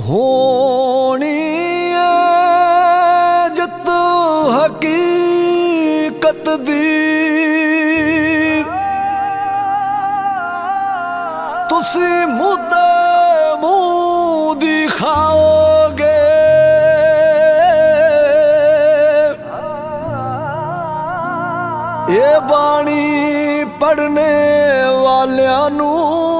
होनी जित हकीकत दी तुसी मुद्दे मुंह दिखाओगे। ये बाणी पढ़ने वालियां नू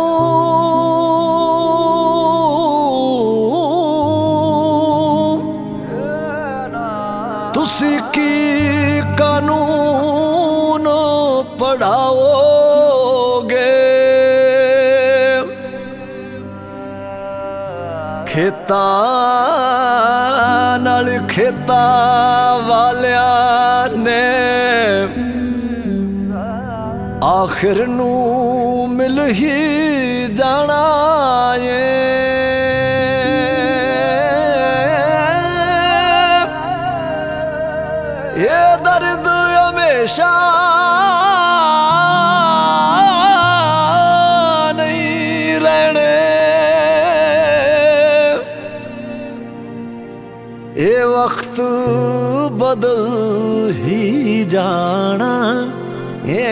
तुसी की कानून पढ़ाओगे। खेतां नाल खेतां वालियां ने आखिर नू मिल ही जाना है। ये दर्द हमेशा नहीं रहने, ये वक्त बदल ही जाना है।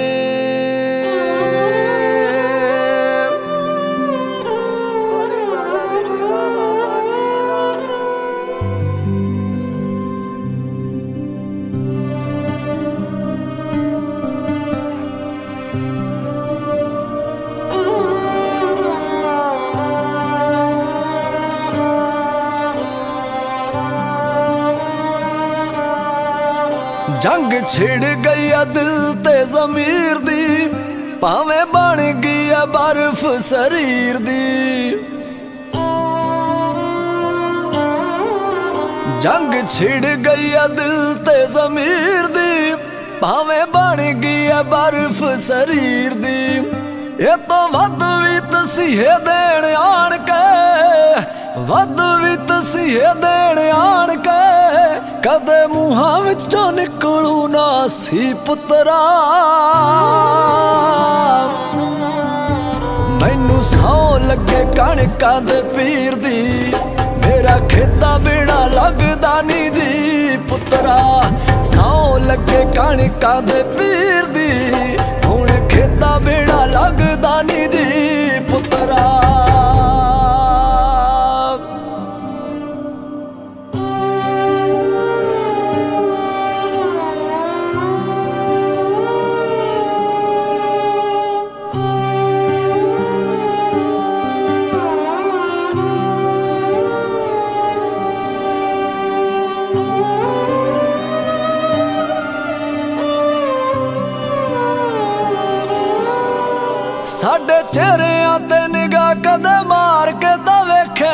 जंग छिड़ गई दिल ते ज़मीर दी, भावें बन गई बर्फ शरीर दी। जंग छिड़ गई दिल ते ज़मीर दी, भावें बन गई बर्फ शरीर दी। ये तो वध भी तसीहे देण आण के, वध भी तसीहे देण आण के, कदे मुहां विचों निकलू ना सी पुत्रा। मैनू सौ लगे कणकां दे पीर दी, मेरा खेता बिना लगदा नी जी पुत्रा। सौ लगे कणकां दे पीर दी, हुण खेता बिना लगदा नी जी पुत्रा। साडे चेहरियां ते निगाह कदे मार के ता वेखे,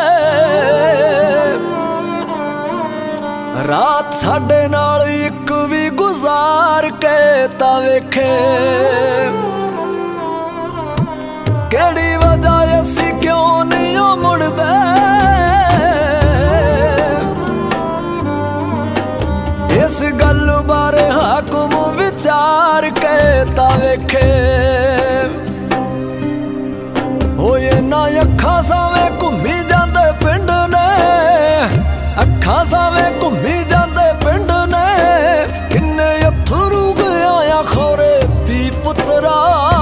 रात साडे नाल इक भी गुजार के ता वेखे। केड़ी वजह असी क्यों नहीं मुड़दे, इस गल बारे हाकुम विचार के ता वेखे। होए ना अखां सावें घुम्मी जांदे पिंड ने, अखां सावें घुम्मी जांदे पिंड ने, किन्ने अथरू गया खोरे पी पुत्रा।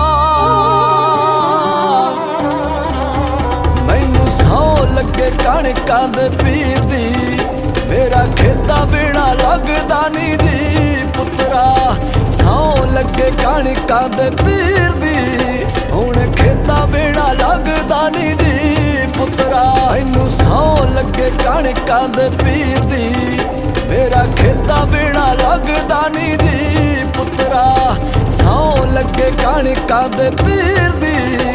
मैनू सौ लगे कणकां दे पीर दी, मेरा खेता बिना लगदा नी जी पुत्रा। सौ लगे कणकां दे पीर दी, हुण खेता बिना लगदा नी जी पुत्रा। मैनू सौ लगे कणकां दे पीर दी, मेरा खेता बिना लगदा नी जी पुत्रा। सौ लगे कणकां दे पीर दी।